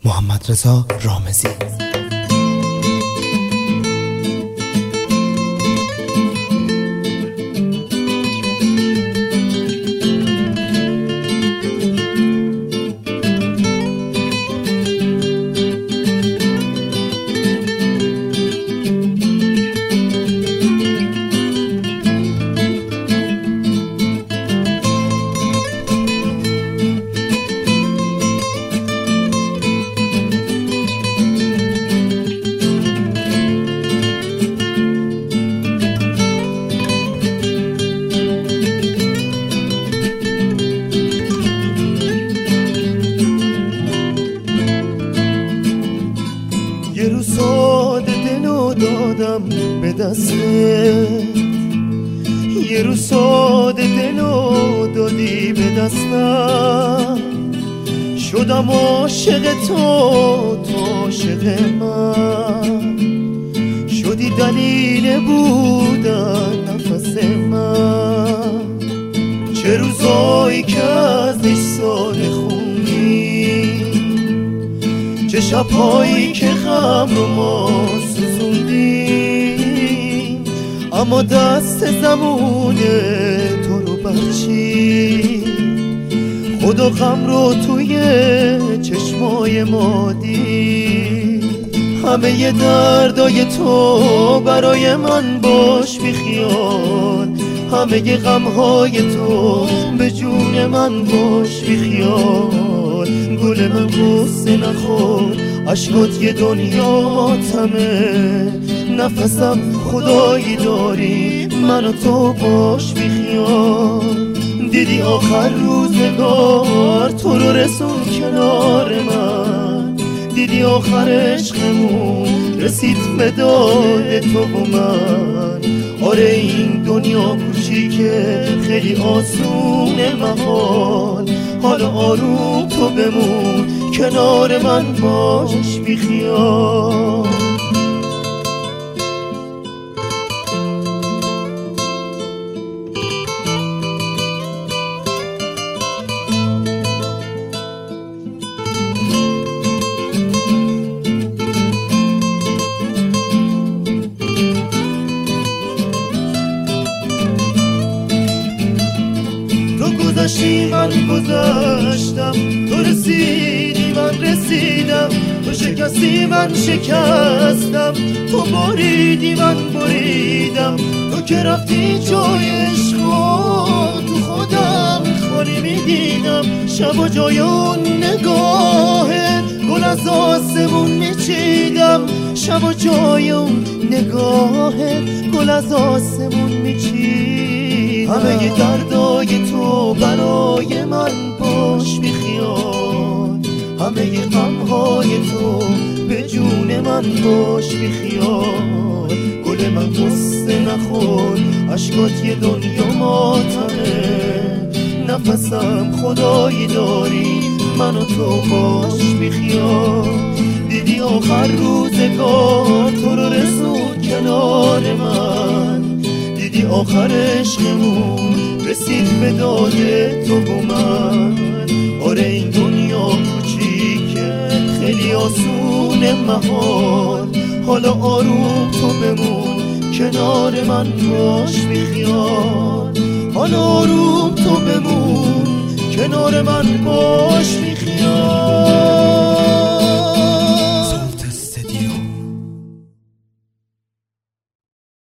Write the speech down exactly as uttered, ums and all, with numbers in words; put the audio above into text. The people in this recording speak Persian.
محمدرضا رامزی. یه روز ساده دلو دادم به دستت، یه روز ساده دلو دادی به دستم، شدم عاشق تو تو عاشق من، شدی دلیل بودن نفس من. چه روزایی که ازش ساده خوندی، چه شبهایی که غم رو ما سوزوندیم، اما دست زمونه تو رو برچی، خود و غم رو توی چشمای ما دید. همه ی دردای تو برای من باش بیخیال، همه ی غمهای تو به جون من باش بیخیال. گل من غصه نخور، عشقات یه دنیا ماتمه، نفسم خدایی داری، من و تو باش بیخیال. دیدی آخر روزگار تو رو رسون کنار من، دیدی آخر عشقمون رسید به داد تو و من. آره این دنیا کوچیکه خیلی آسونه محال، حالا آروم تو بمون کنار من باش بیخیال. گذشتی من گذشتم، تو رسیدی من رسیدم، تو شکستی من شکستم، تو بریدی من بریدم. تو که رفتی جای عشقا تو خودم خالی میدیدم، شب و جای اون نگاهت گل از آسمون میچیدم، شب و جای اون نگاهت گل از آسمون میچیدم. همه ی دردای تو برای من باش بیخیال، همه ی غمهای تو به جون من باش بیخیال. گل من غصه نخور، عشقات یه دنیا ماتمه، نفسم خدایی داری، من و تو باش بیخیال. دیدی آخر روزگار تو رو رسون کنار من، دیدی آخر عشقمون رسید به داد تو و من. آره این دنیا کوچیکه خیلی آسونه محال، حالا آروم تو بمون کنار من باش بیخیال، حالا آروم تو بمون کنار من باش بیخیال.